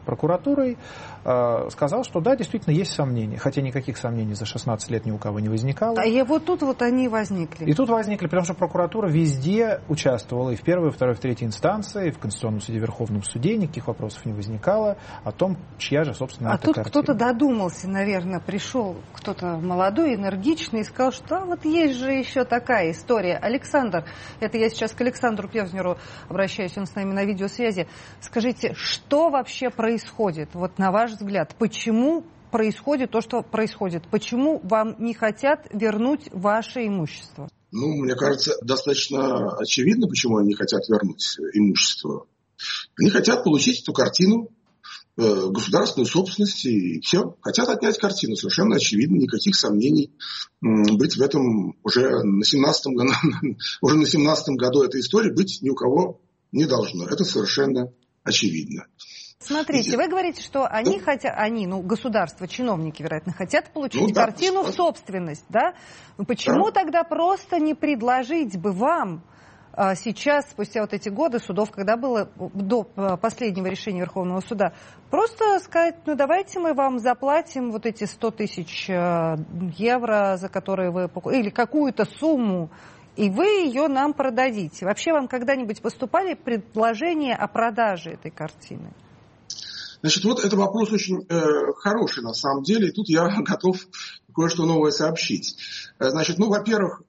прокуратурой, сказал, что да, действительно есть сомнения, хотя никаких сомнений за 16 лет ни у кого не возникало. И вот тут вот они возникли. И тут возникли, потому что прокуратура везде участвовала, и в первой, и в второй, и в третьей инстанции, и в Конституционном суде, Верховном суде, никаких вопросов не возникало о том, чья же, собственно, эта картина. А тут кто-то додумался, наверное, пришел кто-то молодой, энергичный, и сказал, что вот есть же еще такая история. Александр, это я сейчас к Александру Певзнеру обращаюсь, он с нами на видеосвязи. Скажите, что вообще происходит, вот на ваш взгляд, почему происходит то, что происходит? Почему вам не хотят вернуть ваше имущество? Мне кажется, достаточно очевидно, почему они не хотят вернуть имущество. Они хотят получить эту картину, государственную собственность, и все. Хотят отнять картину. Совершенно очевидно, никаких сомнений быть в этом уже на 17-м году этой истории быть ни у кого не должно. Это совершенно очевидно. Смотрите, вы говорите, что они хотят, государство, чиновники, вероятно, хотят получить картину в собственность, да? Почему тогда просто не предложить бы вам сейчас, спустя вот эти годы судов, когда было до последнего решения Верховного суда, просто сказать, давайте мы вам заплатим вот эти 100 тысяч евро, за которые вы покупаете, или какую-то сумму, и вы ее нам продадите. Вообще вам когда-нибудь поступали предложения о продаже этой картины? Значит, вот это вопрос очень хороший на самом деле, и тут я готов кое-что новое сообщить. Значит, во-первых,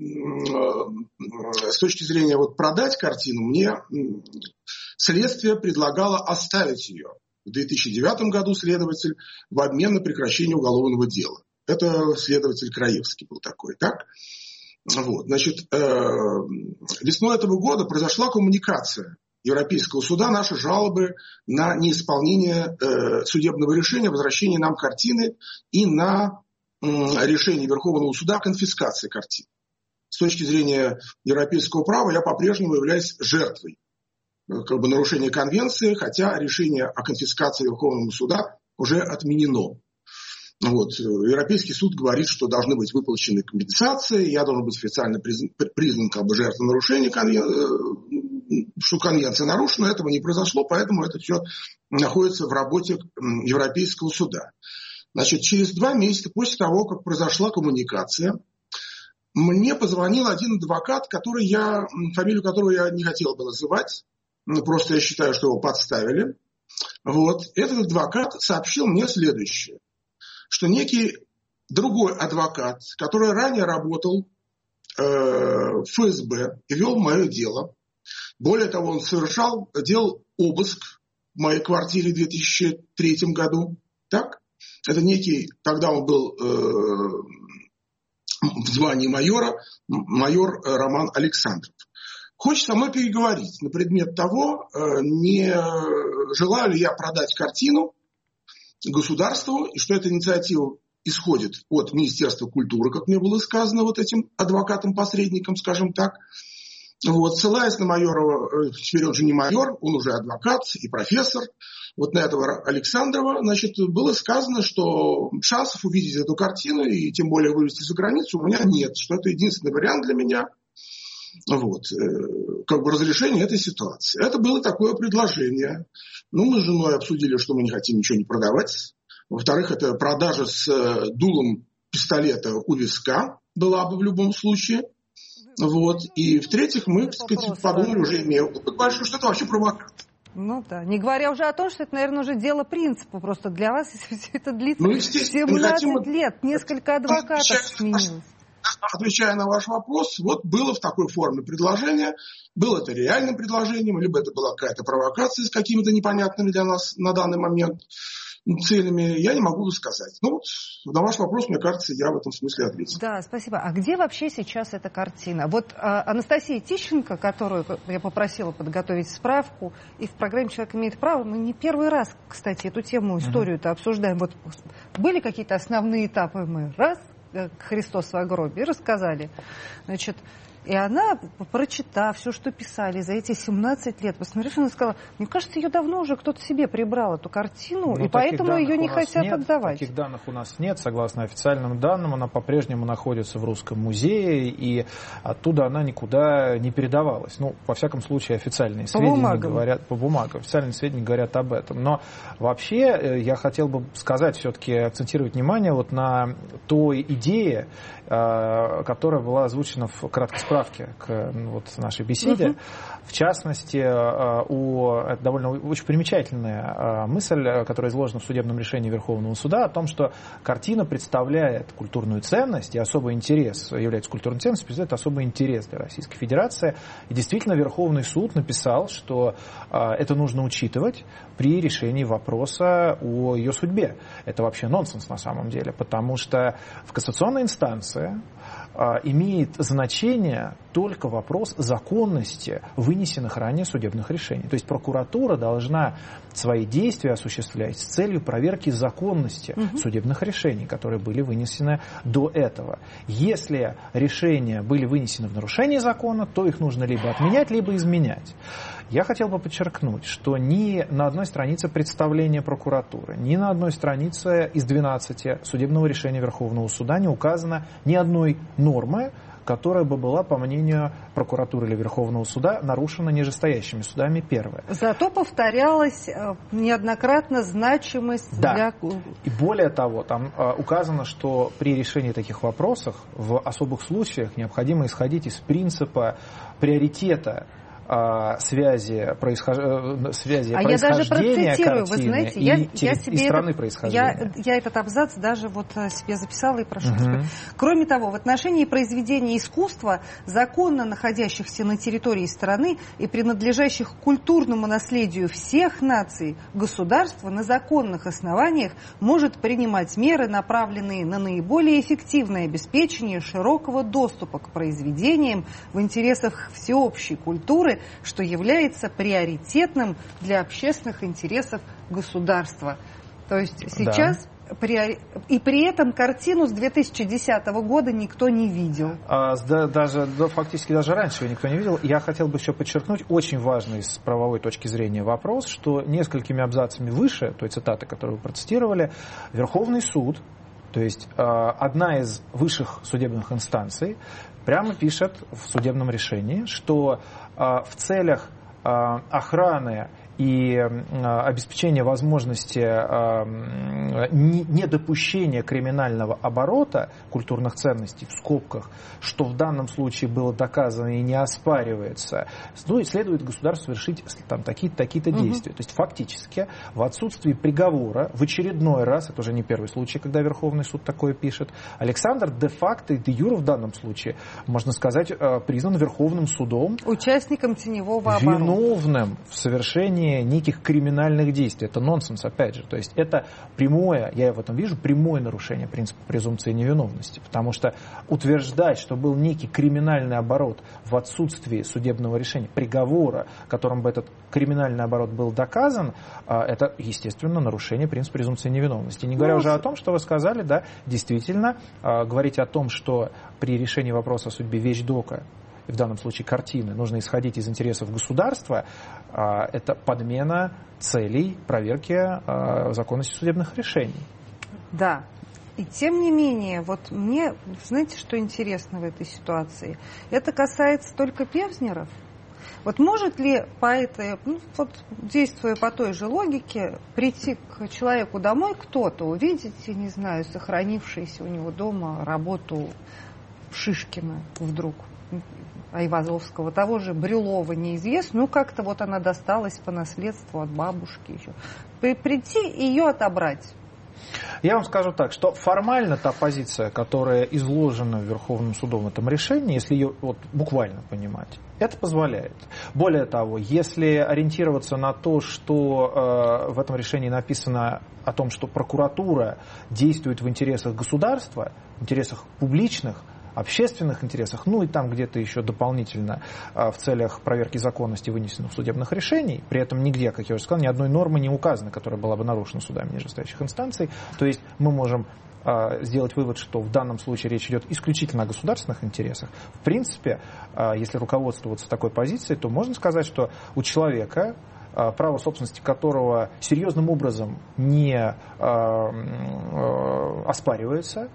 с точки зрения продать картину, мне следствие предлагало оставить ее. В 2009 году следователь в обмен на прекращение уголовного дела. Это следователь Краевский был такой, так? Значит, весной этого года произошла коммуникация Европейского суда, наши жалобы на неисполнение судебного решения, возвращение нам картины и на решение Верховного суда о конфискации картины. С точки зрения европейского права я по-прежнему являюсь жертвой нарушения конвенции, хотя решение о конфискации Верховного суда уже отменено. Европейский суд говорит, что должны быть выплачены компенсации, я должен быть официально признан жертвой нарушения что конвенция нарушена, этого не произошло, поэтому это все находится в работе Европейского суда. Значит, через 2 месяца после того, как произошла коммуникация, мне позвонил один адвокат, фамилию которого я не хотел бы называть, просто я считаю, что его подставили. Этот адвокат сообщил мне следующее, что некий другой адвокат, который ранее работал в ФСБ и вел мое дело, более того, он делал обыск в моей квартире в 2003 году. Так? Это некий, тогда он был в звании майора, майор Роман Александров. Хочет со мной переговорить на предмет того, не желаю ли я продать картину государству, и что эта инициатива исходит от Министерства культуры, как мне было сказано этим адвокатом-посредником, скажем так. Ссылаясь на майора, теперь он же не майор, он уже адвокат и профессор, на этого Александрова, было сказано, что шансов увидеть эту картину и тем более вывести за границу у меня нет, что это единственный вариант для меня, разрешение этой ситуации. Это было такое предложение. Мы с женой обсудили, что мы не хотим ничего не продавать. Во-вторых, это продажа с дулом пистолета у виска была бы в любом случае. И в-третьих, мы, подумали, уже имея опыт большой, что это вообще провокация. Не говоря уже о том, что это, наверное, уже дело принципа просто для вас, если все это длится 17 лет, несколько адвокатов сменилось. Отвечая на ваш вопрос, было в такой форме предложение, было это реальным предложением, либо это была какая-то провокация с какими-то непонятными для нас на данный момент целями, я не могу сказать. На ваш вопрос, мне кажется, я в этом смысле ответил. Да, спасибо. А где вообще сейчас эта картина? Анастасия Тищенко, которую я попросила подготовить справку, и в программе «Человек имеет право», мы не первый раз, кстати, эту тему, историю-то обсуждаем. Были какие-то основные этапы, мы Христос в гробе, и рассказали. И она, прочитав все, что писали за эти 17 лет, посмотрев, она сказала, мне кажется, ее давно уже кто-то себе прибрал, эту картину, и поэтому ее не хотят отдавать. Таких данных у нас нет. Согласно официальным данным, она по-прежнему находится в Русском музее, и оттуда она никуда не передавалась. Ну, во всяком случае, официальные сведения говорят, по бумагам, официальные сведения говорят об этом. Но вообще я хотел бы сказать, все-таки акцентировать внимание вот на той идее, которая была озвучена в краткой справке к вот нашей беседе. В частности, это довольно очень примечательная мысль, которая изложена в судебном решении Верховного суда, о том, что картина представляет культурную ценность и особый интерес, является культурной ценностью, представляет особый интерес для Российской Федерации. И действительно, Верховный суд написал, что это нужно учитывать при решении вопроса о ее судьбе. Это вообще нонсенс на самом деле, потому что в кассационной инстанции имеет значение только вопрос законности вынесенных ранее судебных решений. То есть прокуратура должна свои действия осуществлять с целью проверки законности судебных решений, которые были вынесены до этого. Если решения были вынесены в нарушении закона, то их нужно либо отменять, либо изменять. Я хотел бы подчеркнуть, что ни на одной странице представления прокуратуры, ни на одной странице из 12 судебного решения Верховного суда не указано ни одной нормы, которая бы была, по мнению прокуратуры или Верховного суда, нарушена нижестоящими судами, первое. Зато повторялась неоднократно значимость для... И более того, там указано, что при решении таких вопросов в особых случаях необходимо исходить из принципа приоритета связи происхождения я даже процитирую, вы знаете, и страны происхождения. Я этот абзац даже вот себе записала и прошу. Кроме того, в отношении произведений искусства, законно находящихся на территории страны и принадлежащих к культурному наследию всех наций, государство на законных основаниях может принимать меры, направленные на наиболее эффективное обеспечение широкого доступа к произведениям в интересах всеобщей культуры, что является приоритетным для общественных интересов государства. То есть сейчас... И при этом картину с 2010 года никто не видел. Фактически даже раньше ее никто не видел. Я хотел бы еще подчеркнуть очень важный с правовой точки зрения вопрос, что несколькими абзацами выше, той цитаты, которую вы процитировали, Верховный суд, то есть одна из высших судебных инстанций, прямо пишет в судебном решении, что в целях охраны и обеспечения возможности недопущения криминального оборота культурных ценностей, в скобках, что в данном случае было доказано и не оспаривается, следует государству совершить там такие-то действия. То есть фактически в отсутствии приговора в очередной раз, это уже не первый случай, когда Верховный суд такое пишет, Александр де-факто и де-юре в данном случае, можно сказать, признан Верховным судом участником теневого оборота, виновным в совершении неких криминальных действий. Это нонсенс, опять же. То есть это прямое, я в этом вижу, прямое нарушение принципа презумпции невиновности. Потому что утверждать, что был некий криминальный оборот в отсутствии судебного решения, приговора, которым бы этот криминальный оборот был доказан, это, естественно, нарушение принципа презумпции невиновности. Не говоря уже о том, что вы сказали, да, действительно, говорить о том, что при решении вопроса о судьбе вещдока, и в данном случае картины, нужно исходить из интересов государства, это подмена целей проверки законности судебных решений. Да. И тем не менее, вот мне, знаете, что интересно в этой ситуации? Это касается только певзнеров. Вот может ли по этой, действуя по той же логике, прийти к человеку домой кто-то, увидеть, не знаю, сохранившуюся у него дома работу Шишкина вдруг, Айвазовского, того же Брюлова, неизвестно, как-то вот она досталась по наследству от бабушки еще. Прийти и ее отобрать. Я вам скажу так, что формально та позиция, которая изложена Верховным судом в этом решении, если ее буквально понимать, это позволяет. Более того, если ориентироваться на то, что в этом решении написано о том, что прокуратура действует в интересах государства, в интересах публичных, общественных интересах, и там где-то еще дополнительно в целях проверки законности вынесенных судебных решений. При этом нигде, как я уже сказал, ни одной нормы не указано, которая была бы нарушена судами нижестоящих инстанций. То есть мы можем сделать вывод, что в данном случае речь идет исключительно о государственных интересах. В принципе, если руководствоваться такой позицией, то можно сказать, что у человека, право собственности которого серьезным образом не оспаривается,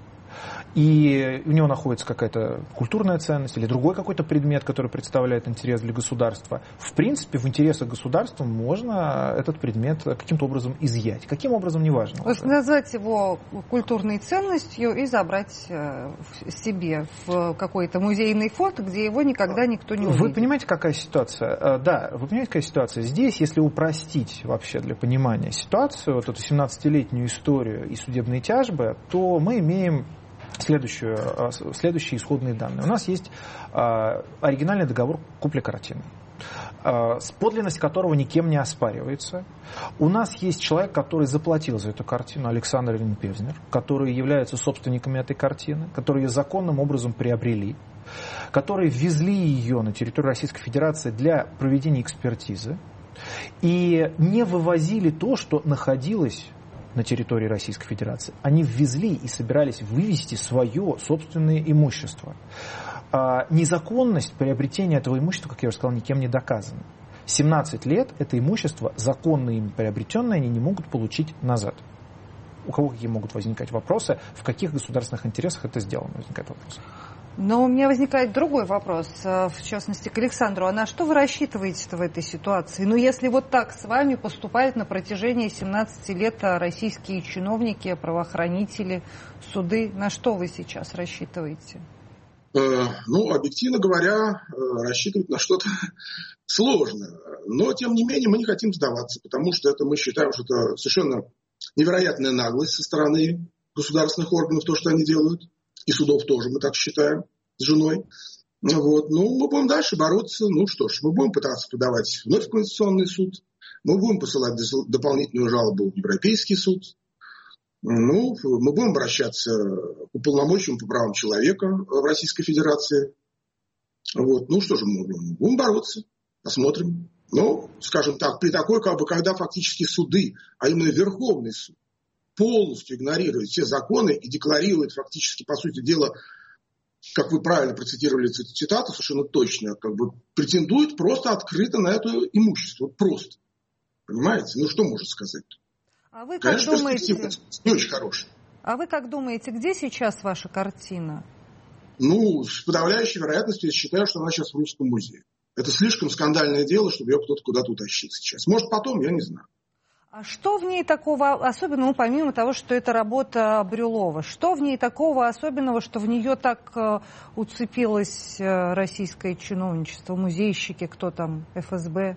и у него находится какая-то культурная ценность или другой какой-то предмет, который представляет интерес для государства, в принципе, в интересах государства можно этот предмет каким-то образом изъять. Каким образом, неважно. Назвать его культурной ценностью и забрать себе в какой-то музейный фонд, где его никогда никто не увидит. Вы понимаете, какая ситуация? Да, вы понимаете, какая ситуация? Здесь, если упростить вообще для понимания ситуацию, вот эту 17-летнюю историю и судебные тяжбы, то мы имеем следующие исходные данные. У нас есть оригинальный договор купли-картины, подлинность которого никем не оспаривается. У нас есть человек, который заплатил за эту картину, Александр Певзнер, которые являются собственниками этой картины, которые ее законным образом приобрели, которые ввезли ее на территорию Российской Федерации для проведения экспертизы и не вывозили то, что находилось на территории Российской Федерации. Они ввезли и собирались вывести свое собственное имущество. Незаконность приобретения этого имущества, как я уже сказал, никем не доказана. 17 лет это имущество, законно им приобретенное, они не могут получить назад. У кого какие могут возникать вопросы, в каких государственных интересах это сделано, возникает вопрос. Но у меня возникает другой вопрос, в частности, к Александру. А на что вы рассчитываете в этой ситуации? Ну, если вот так с вами поступают на протяжении 17 лет российские чиновники, правоохранители, суды, на что вы сейчас рассчитываете? Ну, объективно говоря, рассчитывать на что-то сложно. Но, тем не менее, мы не хотим сдаваться, потому что это мы считаем, что это совершенно невероятная наглость со стороны государственных органов, то, что они делают. И судов тоже, мы так считаем, с женой. Вот. Ну, мы будем дальше бороться. Ну что ж, мы будем пытаться подавать вновь в Конституционный суд. Мы будем посылать дополнительную жалобу в Европейский суд. Ну, мы будем обращаться к уполномоченному по правам человека в Российской Федерации. Вот. Ну что же, мы будем бороться. Посмотрим. Ну, скажем так, при такой, когда фактически суды, а именно Верховный суд, полностью игнорирует все законы и декларирует фактически, по сути дела, как вы правильно процитировали эту цитату, совершенно точно, как бы претендует просто открыто на это имущество. Вот просто. Понимаете? Ну, что можно сказать? А вы как Конечно, думаете, не очень хорошая. А вы как думаете, где сейчас ваша картина? Ну, с подавляющей вероятностью я считаю, что она сейчас в Русском музее. Это слишком скандальное дело, чтобы ее кто-то куда-то утащил сейчас. Может, потом, я не знаю. А что в ней такого особенного, помимо того, что это работа Брюлова? Что в ней такого особенного, что в нее так уцепилось российское чиновничество, музейщики, кто там, ФСБ?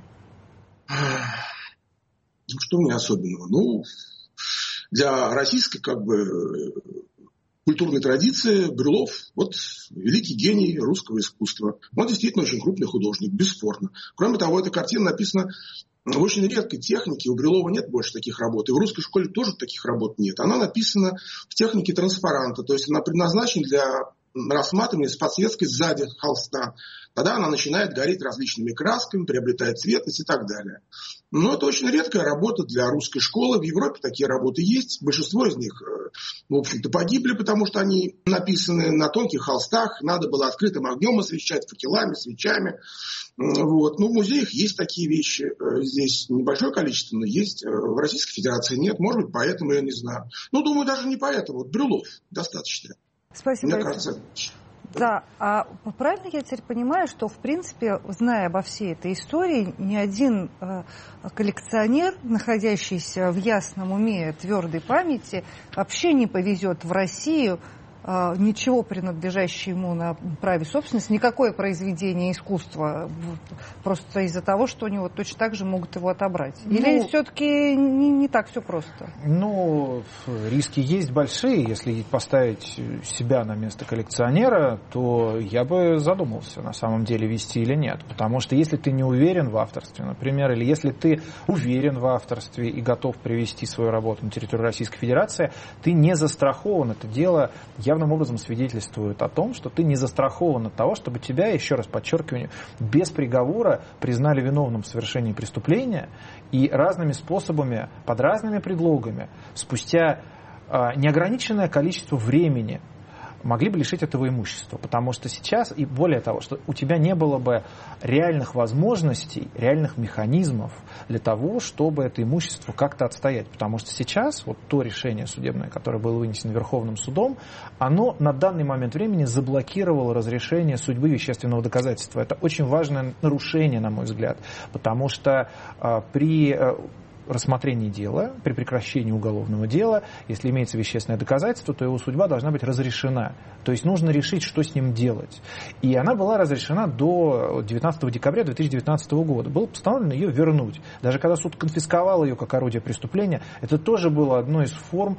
Ну, что в ней особенного? Ну, для российской, как бы, культурной традиции Брюлов, вот, великий гений русского искусства. Он действительно очень крупный художник, бесспорно. Кроме того, эта картина написана в очень редкой технике. У Брюлова нет больше таких работ. И в русской школе тоже таких работ нет. Она написана в технике транспаранта. То есть она предназначена для рассматривания с подсветкой сзади холста. Тогда она начинает гореть различными красками, приобретает цветность и так далее. Но это очень редкая работа для русской школы. В Европе такие работы есть. Большинство из них, в общем-то, погибли, потому что они написаны на тонких холстах. Надо было открытым огнем освещать, факелами, свечами. Вот. Ну, в музеях есть такие вещи. Здесь небольшое количество, но есть. В Российской Федерации нет. Может быть, поэтому, я не знаю. Ну, думаю, даже не поэтому. Вот Брюлов достаточно. Спасибо. Мне кажется. Да, а правильно я теперь понимаю, что, в принципе, зная обо всей этой истории, ни один коллекционер, находящийся в ясном уме, твердой памяти, вообще не повезет в Россию ничего, принадлежащего ему на праве собственности, никакое произведение искусства, просто из-за того, что у него точно так же могут его отобрать. Или все-таки не так все просто? Ну, риски есть большие. Если поставить себя на место коллекционера, то я бы задумался, на самом деле, вести или нет. Потому что если ты не уверен в авторстве, например, или если ты уверен в авторстве и готов привести свою работу на территорию Российской Федерации, ты не застрахован. Это дело явным образом свидетельствует о том, что ты не застрахован от того, чтобы тебя, еще раз подчеркиваю, без приговора признали виновным в совершении преступления и разными способами, под разными предлогами, спустя неограниченное количество времени могли бы лишить этого имущества. Потому что сейчас, и более того, что у тебя не было бы реальных возможностей, реальных механизмов для того, чтобы это имущество как-то отстоять. Потому что сейчас вот то решение судебное, которое было вынесено Верховным судом, оно на данный момент времени заблокировало разрешение судьбы вещественного доказательства. Это очень важное нарушение, на мой взгляд. Потому что при рассмотрении дела, при прекращении уголовного дела, если имеется вещественное доказательство, то его судьба должна быть разрешена. То есть нужно решить, что с ним делать. И она была разрешена до 19 декабря 2019 года. Было постановлено ее вернуть. Даже когда суд конфисковал ее как орудие преступления, это тоже было одной из форм,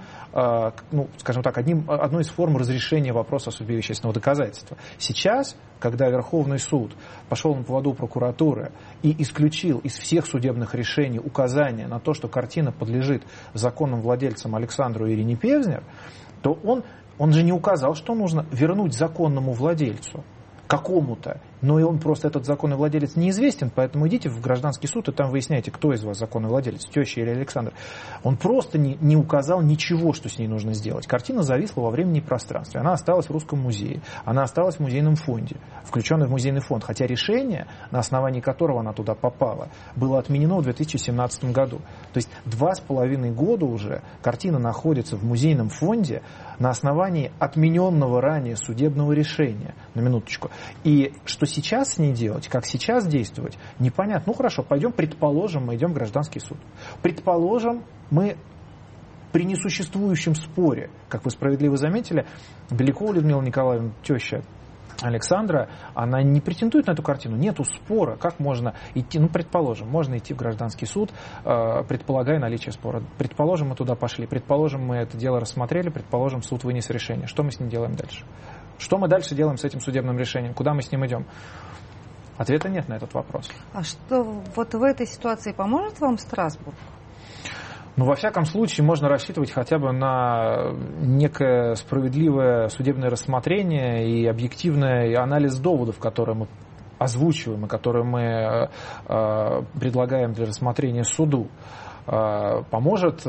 одной из форм разрешения вопроса о судьбе вещественного доказательства. Сейчас, когда Верховный суд пошел на поводу прокуратуры и исключил из всех судебных решений указания на то, что картина подлежит законным владельцам Александру и Ирине Певзнер, то он же не указал, что нужно вернуть законному владельцу какому-то, но и он просто, этот законный владелец, неизвестен, поэтому идите в гражданский суд и там выясняйте, кто из вас законный владелец, теща или Александр. Он просто не указал ничего, что с ней нужно сделать. Картина зависла во времени и пространстве. Она осталась в Русском музее, она осталась в музейном фонде, включенной в музейный фонд, хотя решение, на основании которого она туда попала, было отменено в 2017 году. То есть 2,5 года уже картина находится в музейном фонде на основании отмененного ранее судебного решения. На минуточку. И что сейчас с ней делать, как сейчас действовать, непонятно. Ну хорошо, предположим, мы идем в гражданский суд. Предположим, мы при несуществующем споре, как вы справедливо заметили, Белякова Людмила Николаевна, теща Александра, она не претендует на эту картину, нету спора, как можно идти, предположим, можно идти в гражданский суд, предполагая наличие спора. Предположим, мы туда пошли, предположим, мы это дело рассмотрели, предположим, суд вынес решение. Что мы с ним делаем дальше? Что мы дальше делаем с этим судебным решением? Куда мы с ним идем? Ответа нет на этот вопрос. А что вот в этой ситуации поможет вам Страсбург? Во всяком случае, можно рассчитывать хотя бы на некое справедливое судебное рассмотрение и объективный анализ доводов, которые мы озвучиваем и которые мы предлагаем для рассмотрения суду. Поможет?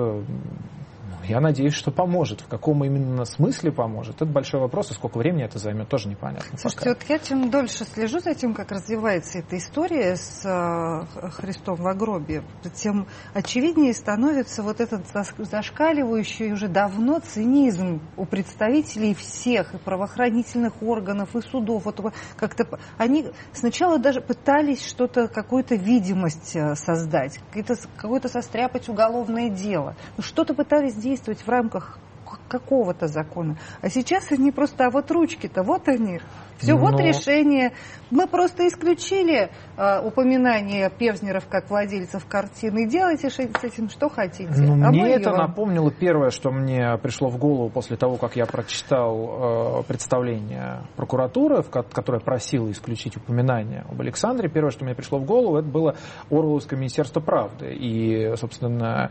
Я надеюсь, что поможет. В каком именно смысле поможет? Это большой вопрос, и сколько времени это займет, тоже непонятно. Слушайте, вот я чем дольше слежу за тем, как развивается эта история с Христом в гробе, тем очевиднее становится вот этот зашкаливающий уже давно цинизм у представителей всех и правоохранительных органов, и судов. Вот как-то они сначала даже пытались какую-то видимость создать, какое-то состряпать уголовное дело. Что-то пытались действовать в рамках какого-то закона. А сейчас они просто, вот ручки-то, вот они. Все, вот решение. Мы просто исключили упоминание Певзнеров как владельцев картины. Делайте с этим что хотите. Мне это напомнило первое, что мне пришло в голову после того, как я прочитал представление прокуратуры, которая просила исключить упоминание об Александре. Первое, что мне пришло в голову, это было Оруэлловское министерство правды. И, собственно,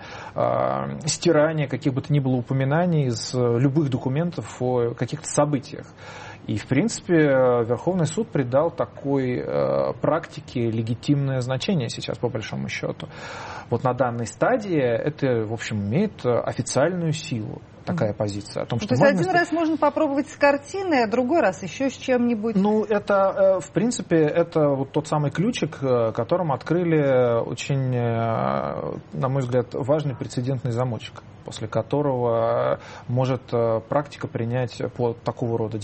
стирание каких бы то ни было упоминаний из любых документов о каких-то событиях. И, в принципе, Верховный суд придал такой практике легитимное значение сейчас, по большому счету. Вот на данной стадии это, в общем, имеет официальную силу. Такая позиция. О том, что то есть один раз можно попробовать с картиной, а другой раз еще с чем-нибудь. Это, в принципе, это вот тот самый ключик, которым открыли очень, на мой взгляд, важный прецедентный замочек, после которого может практика принять по такого рода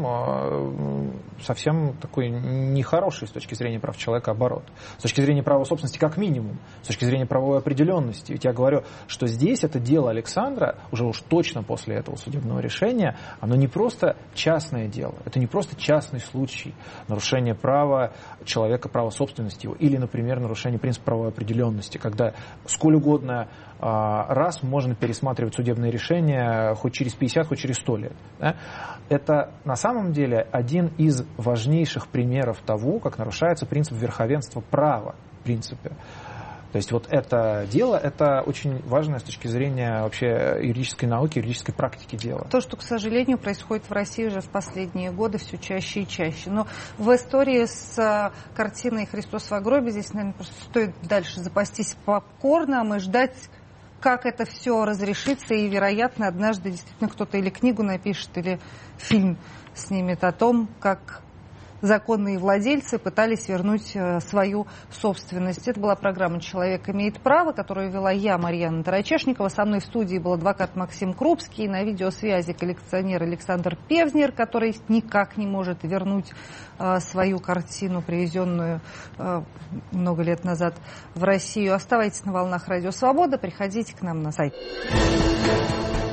делам совсем такой нехороший с точки зрения прав человека оборот. С точки зрения права собственности как минимум, с точки зрения правовой определенности. Ведь я говорю, что здесь это дело Александра, уже уж точно после этого судебного решения, оно не просто частное дело, это не просто частный случай нарушения права человека, права собственности его, или, например, нарушение принципа правовой определенности, когда сколь угодно раз можно пересматривать судебные решения хоть через 50, хоть через 100 лет. Да? Это на самом деле один из важнейших примеров того, как нарушается принцип верховенства права, в принципе. То есть вот это дело, это очень важное с точки зрения вообще юридической науки, юридической практики дела. То, что, к сожалению, происходит в России уже в последние годы все чаще и чаще. Но в истории с картиной «Христос в гробе» здесь, наверное, просто стоит дальше запастись попкорном и ждать как это все разрешится, и, вероятно, однажды действительно кто-то или книгу напишет, или фильм снимет о том, как законные владельцы пытались вернуть свою собственность. Это была программа «Человек имеет право», которую вела я, Марьяна Тарачешникова. Со мной в студии был адвокат Максим Крупский, на видеосвязи коллекционер Александр Певзнер, который никак не может вернуть свою картину, привезенную много лет назад в Россию. Оставайтесь на волнах Радио Свобода, приходите к нам на сайт.